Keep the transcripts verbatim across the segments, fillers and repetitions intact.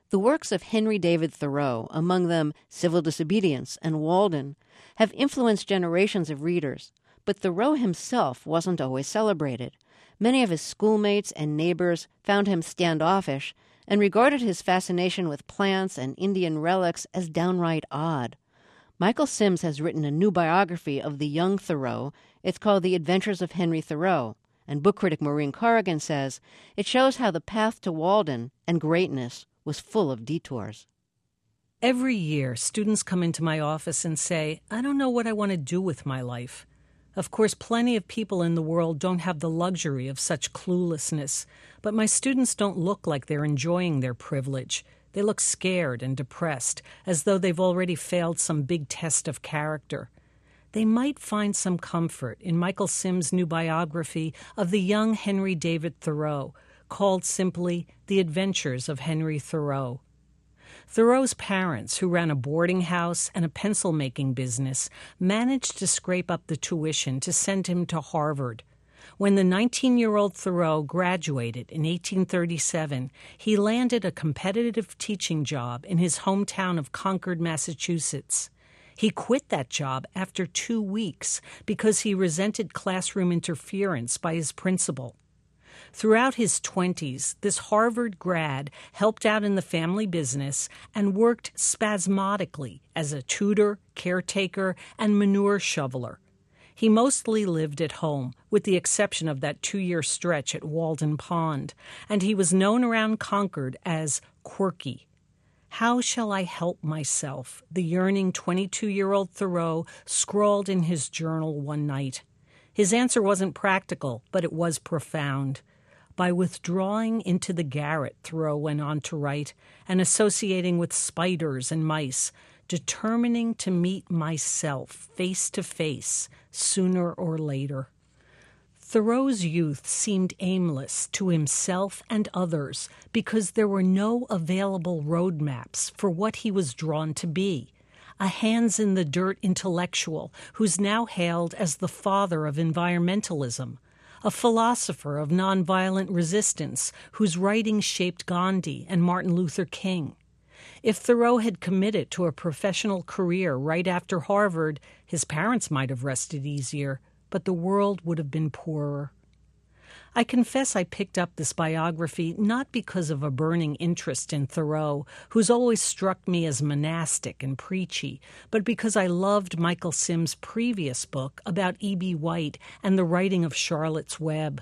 The works of Henry David Thoreau, among them Civil Disobedience and Walden, have influenced generations of readers, but Thoreau himself wasn't always celebrated. Many of his schoolmates and neighbors found him standoffish and regarded his fascination with plants and Indian relics as downright odd. Michael Sims has written a new biography of the young Thoreau. It's called The Adventures of Henry Thoreau, and book critic Maureen Corrigan says it shows how the path to Walden and greatness was full of detours. Every year, students come into my office and say, I don't know what I want to do with my life. Of course, plenty of people in the world don't have the luxury of such cluelessness, but my students don't look like they're enjoying their privilege. They look scared and depressed, as though they've already failed some big test of character. They might find some comfort in Michael Sims' new biography of the young Henry David Thoreau, called simply The Adventures of Henry Thoreau. Thoreau's parents, who ran a boarding house and a pencil-making business, managed to scrape up the tuition to send him to Harvard. When the nineteen-year-old Thoreau graduated in eighteen thirty-seven, he landed a competitive teaching job in his hometown of Concord, Massachusetts. He quit that job after two weeks because he resented classroom interference by his principal. Throughout his twenties, this Harvard grad helped out in the family business and worked spasmodically as a tutor, caretaker, and manure shoveler. He mostly lived at home, with the exception of that two-year stretch at Walden Pond, and he was known around Concord as quirky. How shall I help myself? The yearning twenty-two-year-old Thoreau scrawled in his journal one night. His answer wasn't practical, but it was profound. By withdrawing into the garret, Thoreau went on to write, and associating with spiders and mice, determining to meet myself face to face, sooner or later. Thoreau's youth seemed aimless to himself and others because there were no available roadmaps for what he was drawn to be, a hands-in-the-dirt intellectual who's now hailed as the father of environmentalism, a philosopher of nonviolent resistance whose writings shaped Gandhi and Martin Luther King. If Thoreau had committed to a professional career right after Harvard, his parents might have rested easier, but the world would have been poorer. I confess I picked up this biography not because of a burning interest in Thoreau, who's always struck me as monastic and preachy, but because I loved Michael Sims' previous book about E B. White and the writing of Charlotte's Web.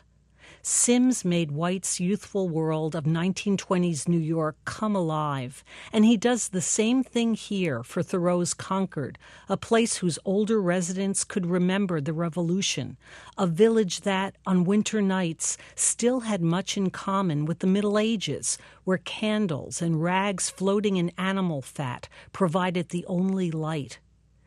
Sims made White's youthful world of nineteen twenties New York come alive, and he does the same thing here for Thoreau's Concord, a place whose older residents could remember the Revolution, a village that, on winter nights, still had much in common with the Middle Ages, where candles and rags floating in animal fat provided the only light.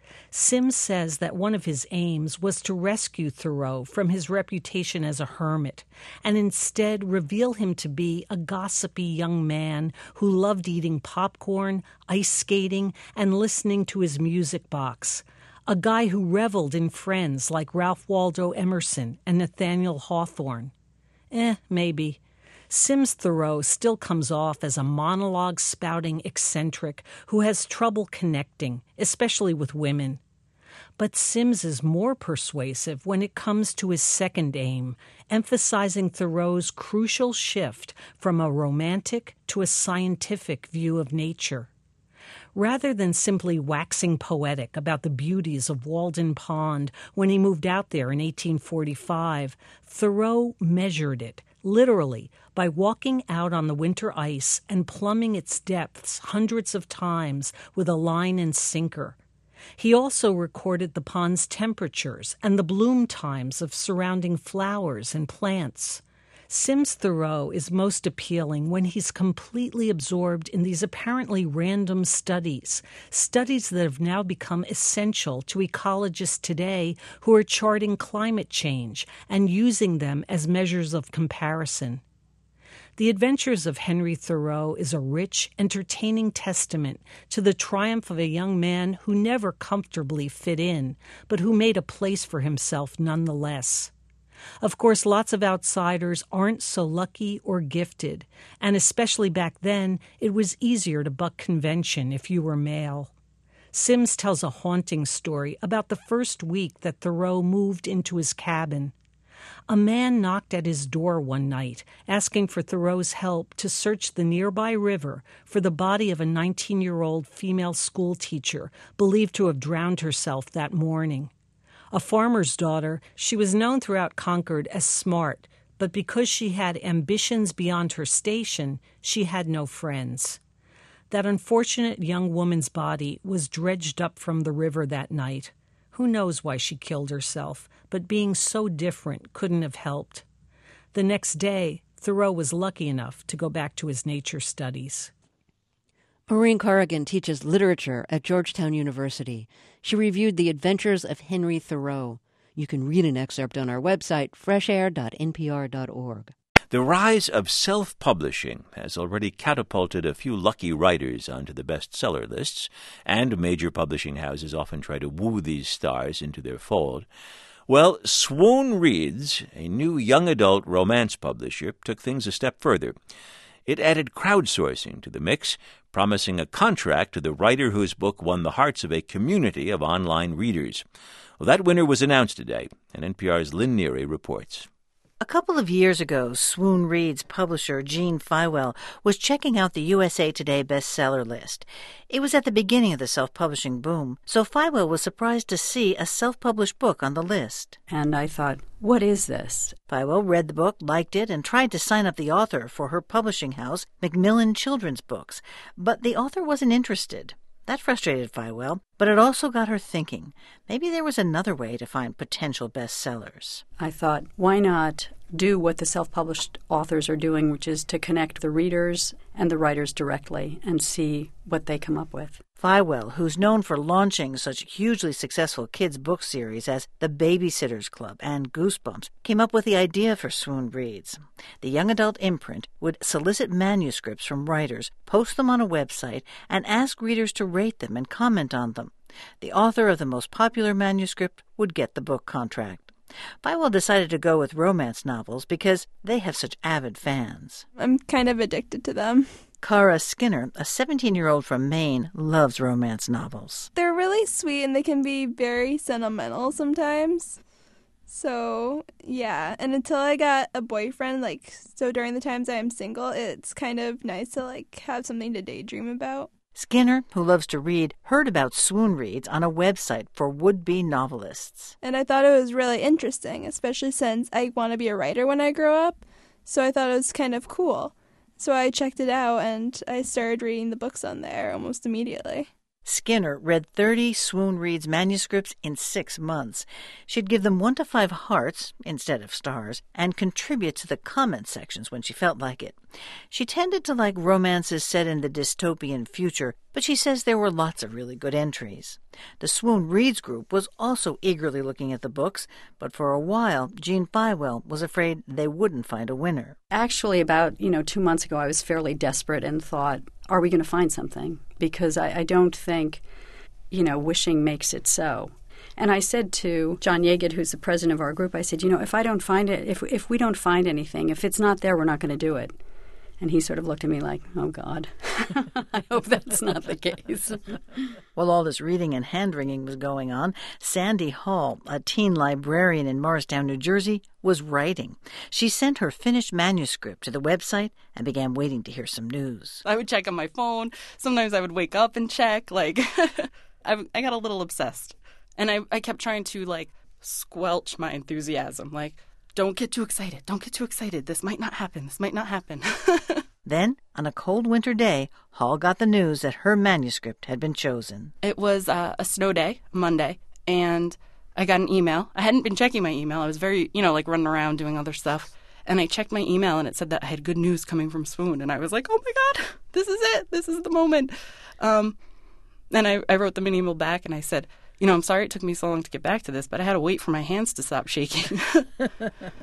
Sims says that one of his aims was to rescue Thoreau from his reputation as a hermit and instead reveal him to be a gossipy young man who loved eating popcorn, ice skating, and listening to his music box, a guy who reveled in friends like Ralph Waldo Emerson and Nathaniel Hawthorne. Eh, maybe. Sims Thoreau still comes off as a monologue-spouting eccentric who has trouble connecting, especially with women. But Sims is more persuasive when it comes to his second aim, emphasizing Thoreau's crucial shift from a romantic to a scientific view of nature. Rather than simply waxing poetic about the beauties of Walden Pond when he moved out there in eighteen forty-five, Thoreau measured it, literally, by walking out on the winter ice and plumbing its depths hundreds of times with a line and sinker. He also recorded the pond's temperatures and the bloom times of surrounding flowers and plants. Sims Thoreau is most appealing when he's completely absorbed in these apparently random studies, studies that have now become essential to ecologists today who are charting climate change and using them as measures of comparison. The Adventures of Henry Thoreau is a rich, entertaining testament to the triumph of a young man who never comfortably fit in, but who made a place for himself nonetheless. Of course, lots of outsiders aren't so lucky or gifted, and especially back then, it was easier to buck convention if you were male. Sims tells a haunting story about the first week that Thoreau moved into his cabin. A man knocked at his door one night, asking for Thoreau's help to search the nearby river for the body of a nineteen-year-old female schoolteacher believed to have drowned herself that morning. A farmer's daughter, she was known throughout Concord as smart, but because she had ambitions beyond her station, she had no friends. That unfortunate young woman's body was dredged up from the river that night. Who knows why she killed herself, but being so different couldn't have helped. The next day, Thoreau was lucky enough to go back to his nature studies. Maureen Corrigan teaches literature at Georgetown University. She reviewed The Adventures of Henry Thoreau. You can read an excerpt on our website, fresh air dot n p r dot org. The rise of self-publishing has already catapulted a few lucky writers onto the bestseller lists, and major publishing houses often try to woo these stars into their fold. Well, Swoon Reads, a new young adult romance publisher, took things a step further. It added crowdsourcing to the mix, promising a contract to the writer whose book won the hearts of a community of online readers. Well, that winner was announced today, and N P R's Lynn Neary reports. A couple of years ago, Swoon Reads publisher Gene Feiwel was checking out the U S A Today bestseller list. It was at the beginning of the self-publishing boom, so Feiwel was surprised to see a self-published book on the list. And I thought, what is this? Feiwel read the book, liked it, and tried to sign up the author for her publishing house, Macmillan Children's Books, but the author wasn't interested. That frustrated Feiwel, but it also got her thinking. Maybe there was another way to find potential bestsellers. I thought, why not do what the self-published authors are doing, which is to connect the readers and the writers directly and see what they come up with. Feiwel, who's known for launching such hugely successful kids' book series as The Babysitters Club and Goosebumps, came up with the idea for Swoon Reads. The young adult imprint would solicit manuscripts from writers, post them on a website, and ask readers to rate them and comment on them. The author of the most popular manuscript would get the book contract. Feiwel decided to go with romance novels because they have such avid fans. I'm kind of addicted to them. Cara Skinner, a seventeen-year-old from Maine, loves romance novels. They're really sweet and they can be very sentimental sometimes. So, yeah. And until I got a boyfriend, like, so during the times I'm single, it's kind of nice to, like, have something to daydream about. Skinner, who loves to read, heard about Swoon Reads on a website for would-be novelists. And I thought it was really interesting, especially since I want to be a writer when I grow up. So I thought it was kind of cool. So I checked it out, and I started reading the books on there almost immediately. Skinner read thirty Swoon Reads manuscripts in six months. She'd give them one to five hearts instead of stars and contribute to the comment sections when she felt like it. She tended to like romances set in the dystopian future, but she says there were lots of really good entries. The Swoon Reads group was also eagerly looking at the books, but for a while, Gene Feiwel was afraid they wouldn't find a winner. Actually, about, you know, two months ago, I was fairly desperate and thought, are we going to find something? Because I, I don't think, you know, wishing makes it so. And I said to John Yeaget, who's the president of our group, I said, you know, if I don't find it, if if we don't find anything, if it's not there, we're not going to do it. And he sort of looked at me like, oh, God, I hope that's not the case. While all this reading and hand-wringing was going on, Sandy Hall, a teen librarian in Morristown, New Jersey, was writing. She sent her finished manuscript to the website and began waiting to hear some news. I would check on my phone. Sometimes I would wake up and check. Like, I, I got a little obsessed. And I, I kept trying to, like, squelch my enthusiasm. Like, don't get too excited. Don't get too excited. This might not happen. This might not happen. Then, on a cold winter day, Hall got the news that her manuscript had been chosen. It was uh, a snow day, Monday, and I got an email. I hadn't been checking my email. I was very, you know, like running around doing other stuff. And I checked my email, and it said that I had good news coming from Swoon. And I was like, oh, my God, this is it. This is the moment. Um, and I, I wrote them an email back, and I said, you know, I'm sorry it took me so long to get back to this, but I had to wait for my hands to stop shaking.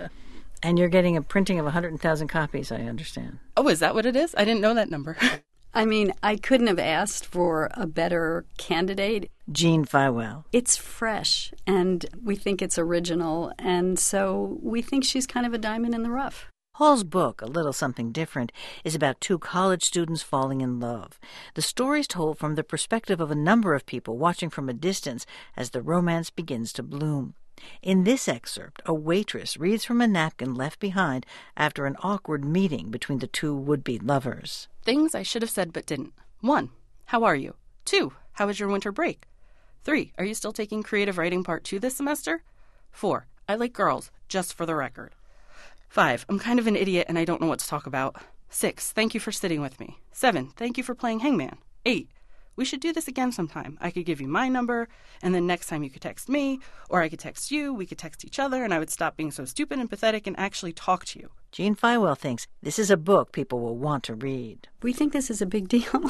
And you're getting a printing of one hundred thousand copies, I understand. Oh, is that what it is? I didn't know that number. I mean, I couldn't have asked for a better candidate. Jean Feiwel. It's fresh, and we think it's original, and so we think she's kind of a diamond in the rough. Hall's book, A Little Something Different, is about two college students falling in love. The story's told from the perspective of a number of people watching from a distance as the romance begins to bloom. In this excerpt, a waitress reads from a napkin left behind after an awkward meeting between the two would-be lovers. Things I should have said but didn't. One, how are you? Two, how was your winter break? Three, are you still taking creative writing part two this semester? Four, I like girls, just for the record. Five, I'm kind of an idiot and I don't know what to talk about. Six, thank you for sitting with me. Seven, thank you for playing hangman. Eight, we should do this again sometime. I could give you my number, and then next time you could text me, or I could text you, we could text each other, and I would stop being so stupid and pathetic and actually talk to you. Jean Feiwel thinks this is a book people will want to read. We think this is a big deal.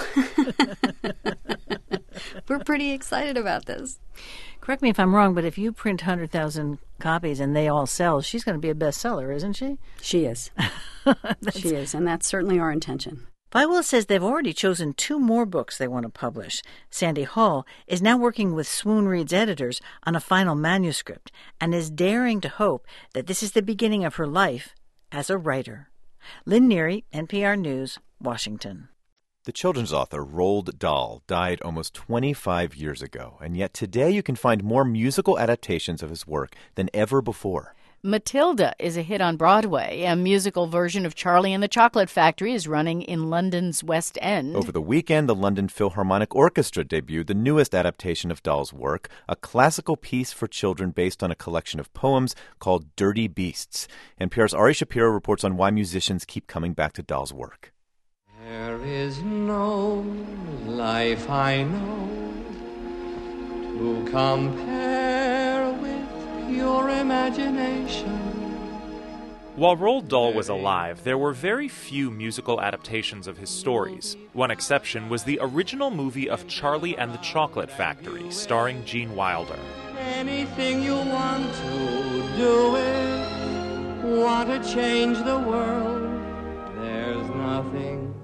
We're pretty excited about this. Correct me if I'm wrong, but if you print one hundred thousand copies and they all sell, she's going to be a bestseller, isn't she? She is. She is, and that's certainly our intention. Feiwel says they've already chosen two more books they want to publish. Sandy Hall is now working with Swoon Reads editors on a final manuscript and is daring to hope that this is the beginning of her life as a writer. Lynn Neary, N P R News, Washington. The children's author Roald Dahl died almost twenty-five years ago, and yet today you can find more musical adaptations of his work than ever before. Matilda is a hit on Broadway. A musical version of Charlie and the Chocolate Factory is running in London's West End. Over the weekend, the London Philharmonic Orchestra debuted the newest adaptation of Dahl's work, a classical piece for children based on a collection of poems called Dirty Beasts. N P R's Ari Shapiro reports on why musicians keep coming back to Dahl's work. There is no life I know to compare with your imagination. While Roald Dahl was alive, there were very few musical adaptations of his stories. One exception was the original movie of Charlie and the Chocolate Factory, starring Gene Wilder. Anything you want to do it, want to change the world, there's nothing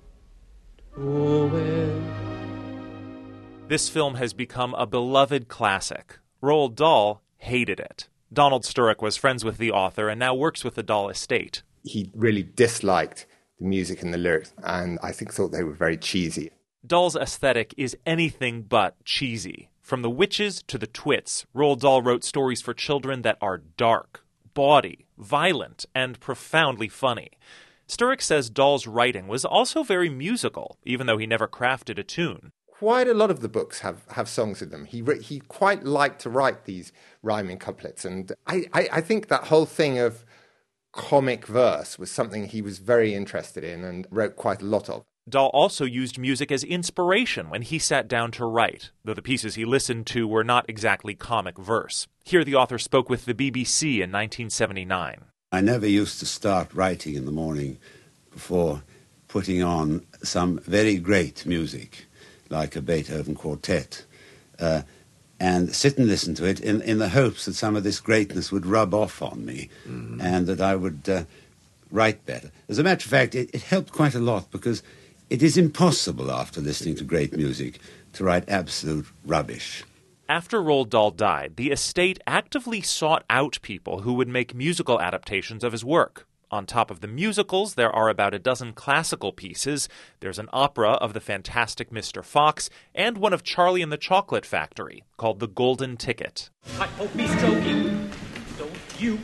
to it. This film has become a beloved classic. Roald Dahl hated it. Donald Sturrock was friends with the author and now works with the Dahl estate. He really disliked the music and the lyrics, and I think thought they were very cheesy. Dahl's aesthetic is anything but cheesy. From the witches to the twits, Roald Dahl wrote stories for children that are dark, bawdy, violent, and profoundly funny. Sturrock says Dahl's writing was also very musical, even though he never crafted a tune. Quite a lot of the books have, have songs in them. He he quite liked to write these rhyming couplets. And I, I, I think that whole thing of comic verse was something he was very interested in and wrote quite a lot of. Dahl also used music as inspiration when he sat down to write, though the pieces he listened to were not exactly comic verse. Here the author spoke with the B B C in nineteen seventy-nine. I never used to start writing in the morning before putting on some very great music, like a Beethoven quartet, uh, and sit and listen to it in, in the hopes that some of this greatness would rub off on me mm-hmm. and that I would uh, write better. As a matter of fact, it, it helped quite a lot because it is impossible after listening to great music to write absolute rubbish. After Roald Dahl died, the estate actively sought out people who would make musical adaptations of his work. On top of the musicals, there are about a dozen classical pieces. There's an opera of the fantastic Mister Fox, and one of Charlie and the Chocolate Factory, called The Golden Ticket. I hope he's joking. Don't you?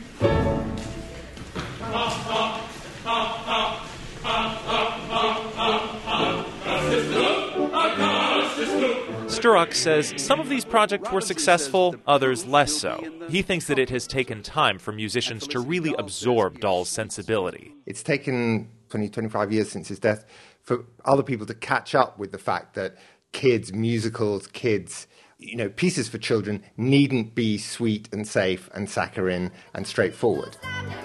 Sturrock says some of these projects were successful, others less so. He thinks that it has taken time for musicians to really absorb Dahl's sensibility. It's taken twenty, twenty-five years since his death for other people to catch up with the fact that kids, musicals, kids, you know, pieces for children needn't be sweet and safe and saccharine and straightforward.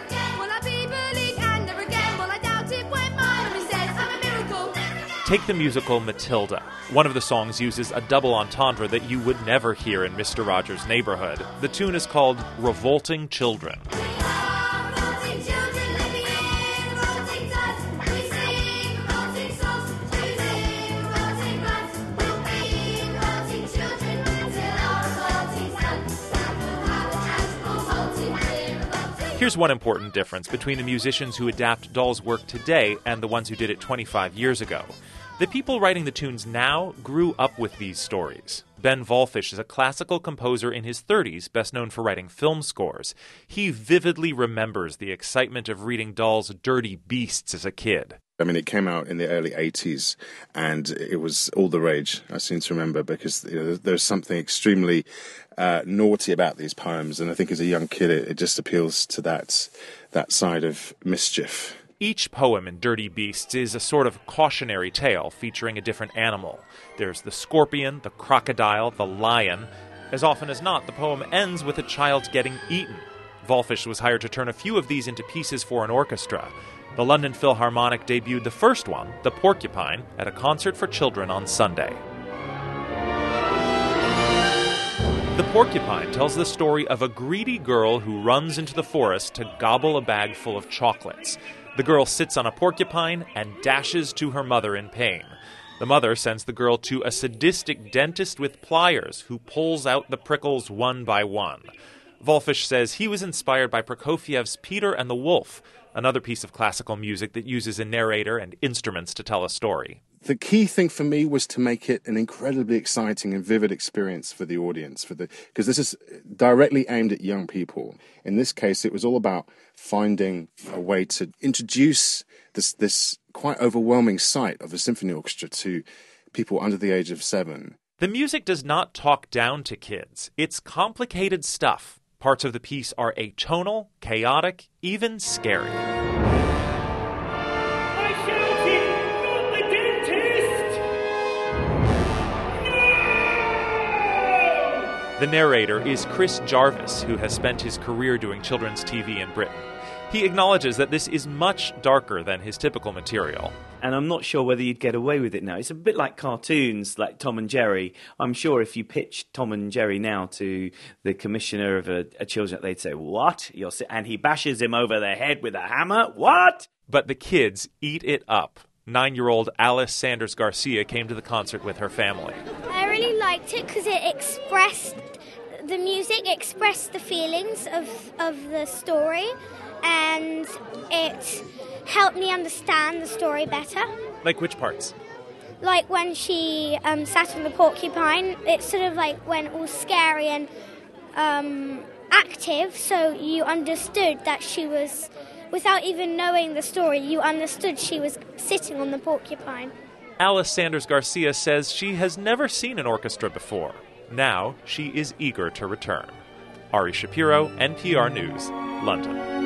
Take the musical Matilda. One of the songs uses a double entendre that you would never hear in Mister Rogers' Neighborhood. The tune is called Revolting Children. Here's one important difference between the musicians who adapt Dahl's work today and the ones who did it twenty-five years ago. The people writing the tunes now grew up with these stories. Ben Volfish is a classical composer in his thirties, best known for writing film scores. He vividly remembers the excitement of reading Dahl's Dirty Beasts as a kid. I mean, it came out in the early eighties, and it was all the rage, I seem to remember, because you know, there's something extremely uh, naughty about these poems, and I think as a young kid it, it just appeals to that that side of mischief. Each poem in Dirty Beasts is a sort of cautionary tale featuring a different animal. There's the scorpion, the crocodile, the lion. As often as not, the poem ends with a child getting eaten. Volfish was hired to turn a few of these into pieces for an orchestra. The London Philharmonic debuted the first one, The Porcupine, at a concert for children on Sunday. The Porcupine tells the story of a greedy girl who runs into the forest to gobble a bag full of chocolates. The girl sits on a porcupine and dashes to her mother in pain. The mother sends the girl to a sadistic dentist with pliers who pulls out the prickles one by one. Volfish says he was inspired by Prokofiev's Peter and the Wolf, another piece of classical music that uses a narrator and instruments to tell a story. The key thing for me was to make it an incredibly exciting and vivid experience for the audience, for the because this is directly aimed at young people. In this case, it was all about finding a way to introduce this this quite overwhelming sight of a symphony orchestra to people under the age of seven. The music does not talk down to kids. It's complicated stuff. Parts of the piece are atonal, chaotic, even scary. The narrator is Chris Jarvis, who has spent his career doing children's T V in Britain. He acknowledges that this is much darker than his typical material. And I'm not sure whether you'd get away with it now. It's a bit like cartoons, like Tom and Jerry. I'm sure if you pitched Tom and Jerry now to the commissioner of a, a children, they'd say, "What? You're si-? And he bashes him over the head with a hammer? What?" But the kids eat it up. Nine-year-old Alice Sanders Garcia came to the concert with her family. I really liked it because it expressed, the music expressed the feelings of, of the story, and it helped me understand the story better. Like which parts? Like when she um, sat on the porcupine, it sort of like went all scary and um, active, so you understood that she was, without even knowing the story, you understood she was sitting on the porcupine. Alice Sanders Garcia says she has never seen an orchestra before. Now she is eager to return. Ari Shapiro, N P R News, London.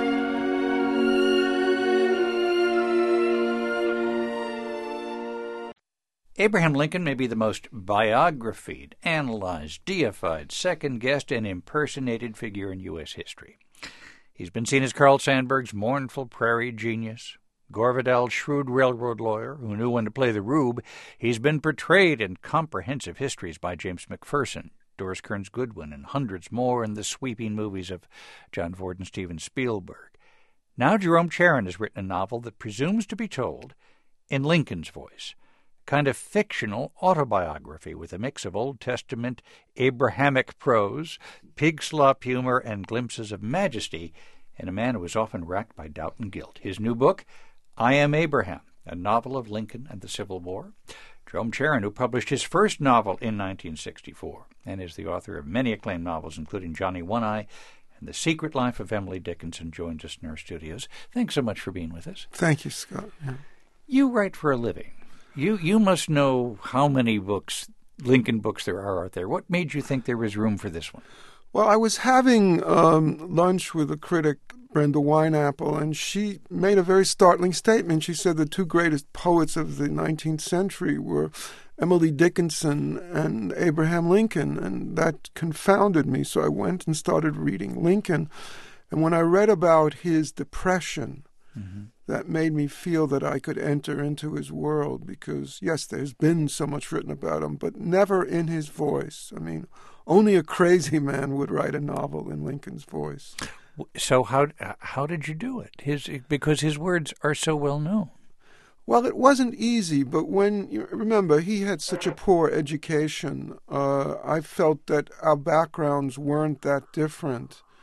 Abraham Lincoln may be the most biographied, analyzed, deified, second-guessed, and impersonated figure in U S history. He's been seen as Carl Sandburg's mournful prairie genius, Gore Vidal's shrewd railroad lawyer who knew when to play the rube. He's been portrayed in comprehensive histories by James McPherson, Doris Kearns Goodwin, and hundreds more in the sweeping movies of John Ford and Steven Spielberg. Now Jerome Charron has written a novel that presumes to be told in Lincoln's voice, a kind of fictional autobiography with a mix of Old Testament Abrahamic prose, pig slop humor, and glimpses of majesty in a man who was often racked by doubt and guilt. His new book, I Am Abraham, a novel of Lincoln and the Civil War. Jerome Charron, who published his first novel in nineteen sixty-four and is the author of many acclaimed novels, including Johnny One-Eye and The Secret Life of Emily Dickinson, joins us in our studios. Thanks so much for being with us. Thank you, Scott. Yeah. You write for a living. You you must know how many books, Lincoln books, there are out there. What made you think there was room for this one? Well, I was having um, lunch with a critic, Brenda Wineapple, and she made a very startling statement. She said the two greatest poets of the nineteenth century were Emily Dickinson and Abraham Lincoln, and that confounded me. So I went and started reading Lincoln. And when I read about his depression, mm-hmm. that made me feel that I could enter into his world because, yes, there's been so much written about him, but never in his voice. I mean, only a crazy man would write a novel in Lincoln's voice. So how how did you do it? His because his words are so well known. Well, it wasn't easy, but when you remember he had such a poor education, uh, I felt that our backgrounds weren't that different.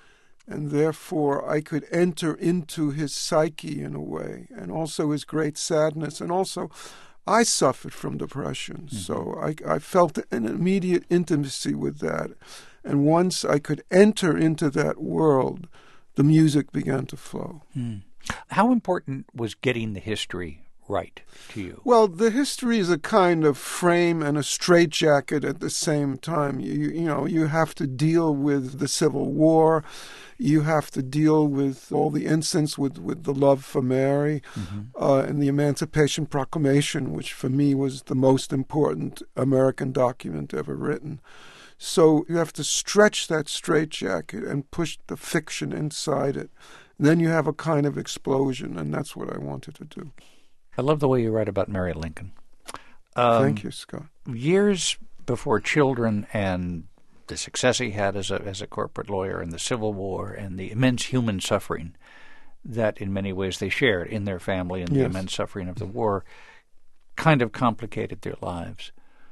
and therefore I could enter into his psyche in a way, and also his great sadness, and also I suffered from depression, mm-hmm. so I, I felt an immediate intimacy with that, and once I could enter into that world, the music began to flow. Mm. How important was getting the history right to you? Well, the history is a kind of frame and a straitjacket at the same time. You, you know, you have to deal with the Civil War. You have to deal with all the incidents with, with the love for Mary, mm-hmm. uh, and the Emancipation Proclamation, which for me was the most important American document ever written. So you have to stretch that straitjacket and push the fiction inside it. Then you have a kind of explosion, and that's what I wanted to do. I love the way you write about Mary Lincoln. Um, Thank you, Scott. Years before Children and the success he had as a as a corporate lawyer and the Civil War and the immense human suffering that in many ways they shared in their family and yes. the immense suffering of the war kind of complicated their lives.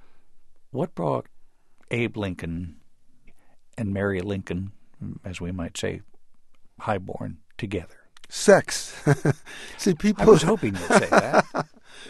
What brought Abe Lincoln and Mary Lincoln, as we might say, highborn, together? Sex. See, people. I was hoping you'd say that.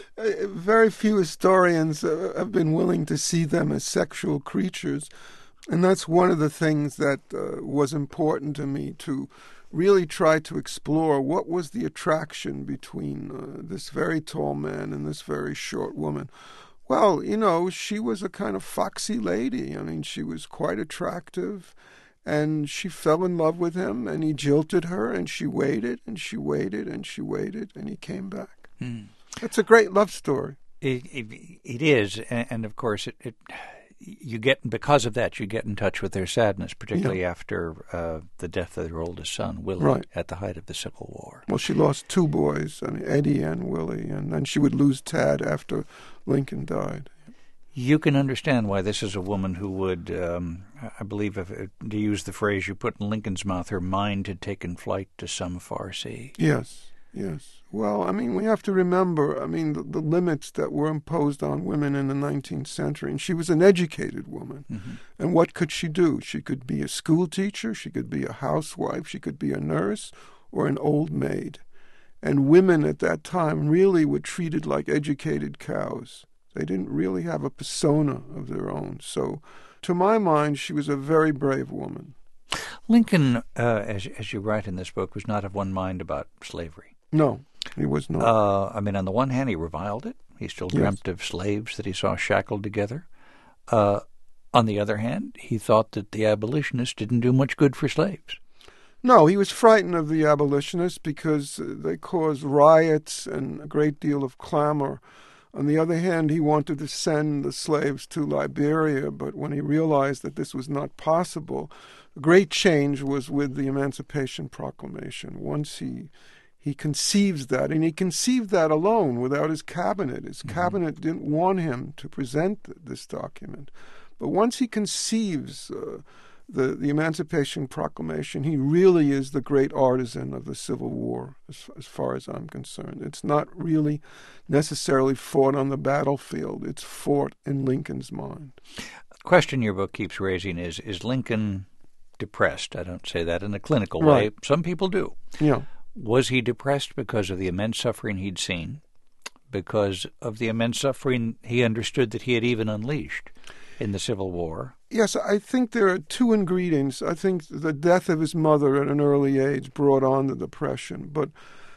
Very few historians have been willing to see them as sexual creatures, and that's one of the things that uh, was important to me, to really try to explore what was the attraction between uh, this very tall man and this very short woman. Well, you know, she was a kind of foxy lady. I mean, she was quite attractive. And she fell in love with him, and he jilted her, and she waited, and she waited, and she waited, and he came back. Mm. It's a great love story. It, it, it is, and, and of course, it, it you get because of that, you get in touch with their sadness, particularly yeah. after uh, the death of their oldest son, Willie, right. at the height of the Civil War. Well, she lost two boys, I mean, Eddie and Willie, and then she would lose Tad after Lincoln died. You can understand why this is a woman who would, um, I believe, if, to use the phrase you put in Lincoln's mouth, her mind had taken flight to some far sea. Yes, yes. Well, I mean, we have to remember, I mean, the, the limits that were imposed on women in the nineteenth century. And she was an educated woman. Mm-hmm. And what could she do? She could be a school teacher, she could be a housewife, she could be a nurse, or an old maid. And women at that time really were treated like educated cows. They didn't really have a persona of their own. So, to my mind, she was a very brave woman. Lincoln, uh, as, as you write in this book, was not of one mind about slavery. No, he was not. Uh, I mean, on the one hand, he reviled it. He still yes. dreamt of slaves that he saw shackled together. Uh, on the other hand, he thought that the abolitionists didn't do much good for slaves. No, he was frightened of the abolitionists because they caused riots and a great deal of clamor. On the other hand, he wanted to send the slaves to Liberia, but when he realized that this was not possible, a great change was with the Emancipation Proclamation. Once he he conceives that, and he conceived that alone without his cabinet. His mm-hmm. cabinet didn't want him to present this document. But once he conceives uh, the, the Emancipation Proclamation, he really is the great artisan of the Civil War, as, as far as I'm concerned. It's not really necessarily fought on the battlefield. It's fought in Lincoln's mind. The question your book keeps raising is, is Lincoln depressed? I don't say that in a clinical right. way. Some people do. Yeah. Was he depressed because of the immense suffering he'd seen? Because of the immense suffering he understood that he had even unleashed in the Civil War? Yes, I think there are two ingredients. I think the death of his mother at an early age brought on the depression. But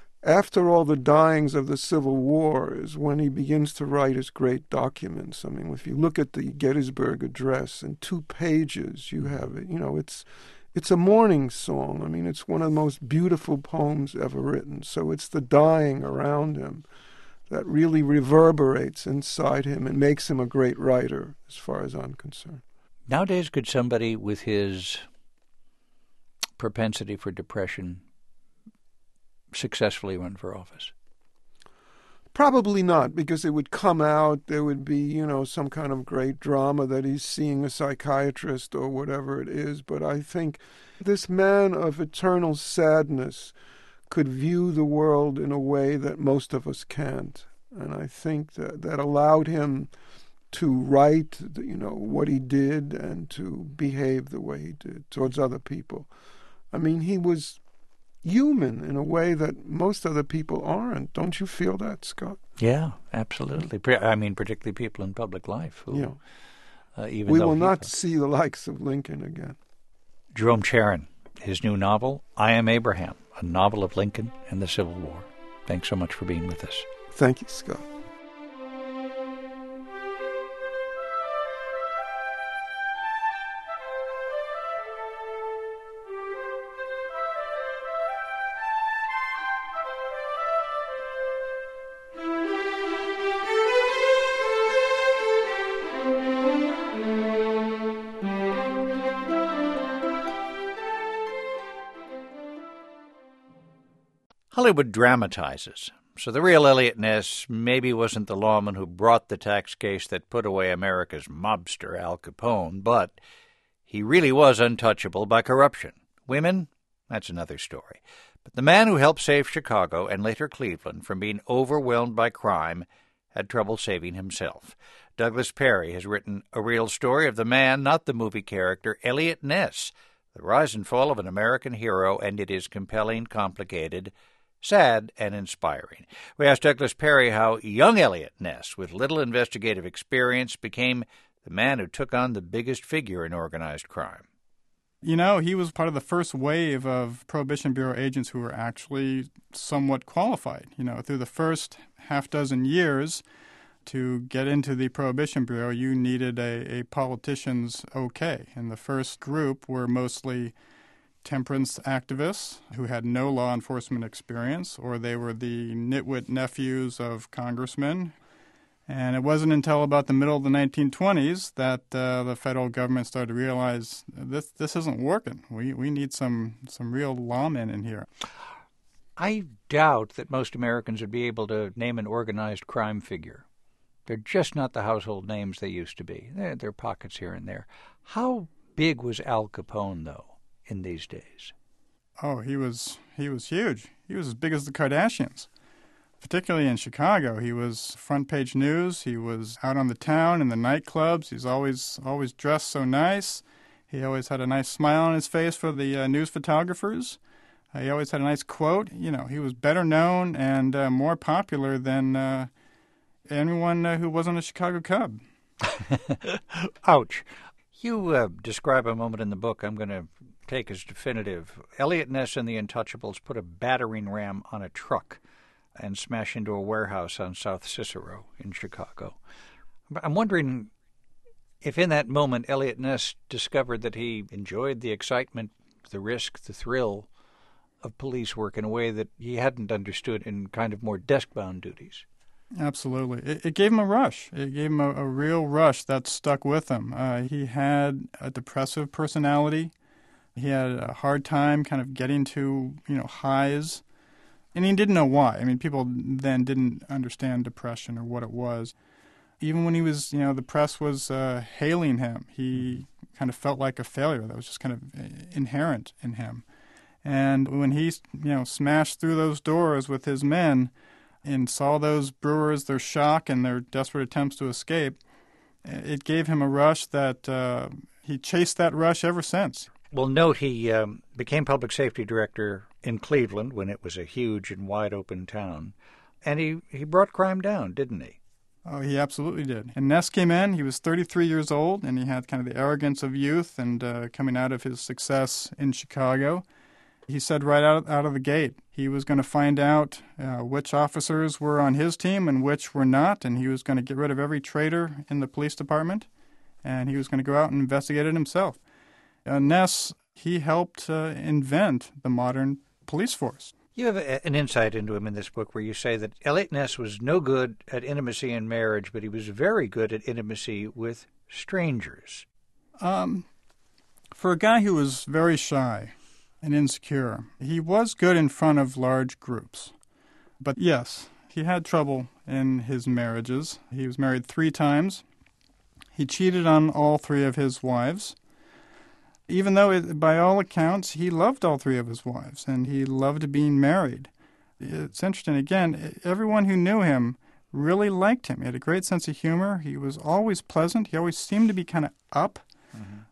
after all the dyings of the Civil War is when he begins to write his great documents. I mean, if you look at the Gettysburg Address, in two pages you have it. You know, it's it's a mourning song. I mean, it's one of the most beautiful poems ever written. So it's the dying around him that really reverberates inside him and makes him a great writer, as far as I'm concerned. Nowadays, could somebody with his propensity for depression successfully run for office? Probably not, because it would come out, there would be, you know, some kind of great drama that he's seeing a psychiatrist or whatever it is. But I think this man of eternal sadness could view the world in a way that most of us can't. And I think that that allowed him to write, you know, what he did and to behave the way he did towards other people. I mean, he was human in a way that most other people aren't. Don't you feel that, Scott? Yeah, absolutely. Pre- I mean, particularly people in public life. Who, yeah. uh, even we though will not thought... see the likes of Lincoln again. Jerome Charron, his new novel, I Am Abraham, a novel of Lincoln and the Civil War. Thanks so much for being with us. Thank you, Scott. Hollywood dramatizes. So the real Eliot Ness maybe wasn't the lawman who brought the tax case that put away America's mobster, Al Capone, but he really was untouchable by corruption. Women? That's another story. But the man who helped save Chicago and later Cleveland from being overwhelmed by crime had trouble saving himself. Douglas Perry has written a real story of the man, not the movie character, Eliot Ness, the rise and fall of an American hero, and it is compelling, complicated, sad, and inspiring. We asked Douglas Perry how young Eliot Ness, with little investigative experience, became the man who took on the biggest figure in organized crime. You know, he was part of the first wave of Prohibition Bureau agents who were actually somewhat qualified. You know, through the first half dozen years, to get into the Prohibition Bureau, you needed a, a politician's okay. And the first group were mostly temperance activists who had no law enforcement experience, or they were the nitwit nephews of congressmen. And it wasn't until about the middle of the nineteen twenties that uh, the federal government started to realize this this isn't working. We we need some, some real lawmen in here. I doubt that most Americans would be able to name an organized crime figure. They're just not the household names they used to be. There are pockets here and there. How big was Al Capone, though, in these days? Oh, he was he was huge. He was as big as the Kardashians. Particularly in Chicago, he was front page news. He was out on the town in the nightclubs. He's always always dressed so nice. He always had a nice smile on his face for the uh, news photographers. Uh, he always had a nice quote. You know, he was better known and uh, more popular than uh, anyone uh, who wasn't a Chicago Cub. Ouch. You uh, describe a moment in the book I'm going to take as definitive. Eliot Ness and the Untouchables put a battering ram on a truck and smash into a warehouse on South Cicero in Chicago. I'm wondering if in that moment Eliot Ness discovered that he enjoyed the excitement, the risk, the thrill of police work in a way that he hadn't understood in kind of more desk-bound duties. Absolutely. It, it gave him a rush. It gave him a, a real rush that stuck with him. Uh, he had a depressive personality. He had a hard time kind of getting to, you know, highs. And he didn't know why. I mean, people then didn't understand depression or what it was. Even when he was, you know, the press was uh, hailing him, he kind of felt like a failure. That was just kind of inherent in him. And when he, you know, smashed through those doors with his men and saw those brewers, their shock and their desperate attempts to escape, it gave him a rush that uh, he chased that rush ever since. Well, note he um, became public safety director in Cleveland when it was a huge and wide-open town. And he, he brought crime down, didn't he? Oh, he absolutely did. And Ness came in, he was thirty-three years old, and he had kind of the arrogance of youth and uh, coming out of his success in Chicago. He said right out, out of the gate he was going to find out uh, which officers were on his team and which were not, and he was going to get rid of every traitor in the police department, and he was going to go out and investigate it himself. Uh, Ness, he helped uh, invent the modern police force. You have a, an insight into him in this book where you say that Eliot Ness was no good at intimacy in marriage, but he was very good at intimacy with strangers. Um, for a guy who was very shy and insecure, he was good in front of large groups. But yes, he had trouble in his marriages. He was married three times. He cheated on all three of his wives, even though, it, by all accounts, he loved all three of his wives, and he loved being married. It's interesting, again, everyone who knew him really liked him. He had a great sense of humor. He was always pleasant. He always seemed to be kind of up. Mm-hmm.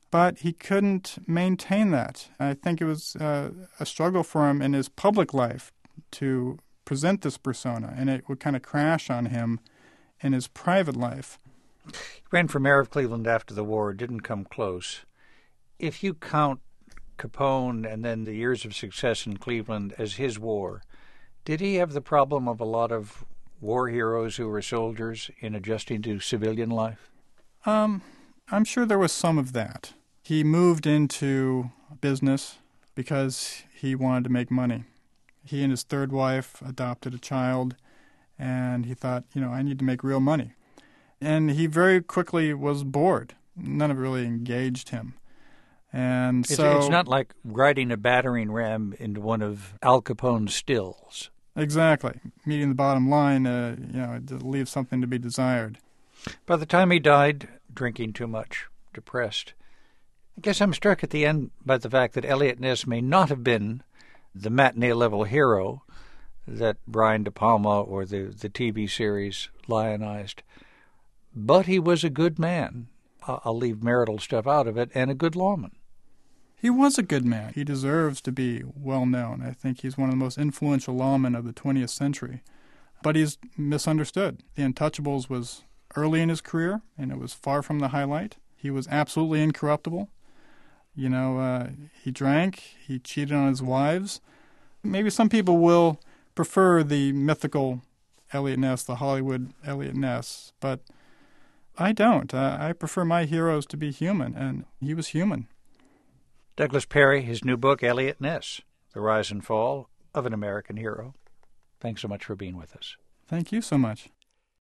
but he couldn't maintain that. I think it was uh, a struggle for him in his public life to present this persona, and it would kind of crash on him in his private life. He ran for mayor of Cleveland after the war, didn't come close. If you count Capone and then the years of success in Cleveland as his war, did he have the problem of a lot of war heroes who were soldiers in adjusting to civilian life? Um, I'm sure there was some of that. He moved into business because he wanted to make money. He and his third wife adopted a child, and he thought, you know, I need to make real money. And he very quickly was bored. None of it really engaged him. And it's, so it's not like riding a battering ram into one of Al Capone's stills. Exactly. Meeting the bottom line, uh, you know, it leaves something to be desired. By the time he died, drinking too much, depressed. I guess I'm struck at the end by the fact that Eliot Ness may not have been the matinee-level hero that Brian De Palma or the, the T V series lionized. But he was a good man. I'll leave marital stuff out of it, and a good lawman. He was a good man. He deserves to be well known. I think he's one of the most influential lawmen of the twentieth century. But he's misunderstood. The Untouchables was early in his career, and it was far from the highlight. He was absolutely incorruptible. You know, uh, he drank, he cheated on his wives. Maybe some people will prefer the mythical Eliot Ness, the Hollywood Eliot Ness, but I don't. Uh, I prefer my heroes to be human, and he was human. Douglas Perry, his new book, Eliot Ness, The Rise and Fall of an American Hero. Thanks so much for being with us. Thank you so much.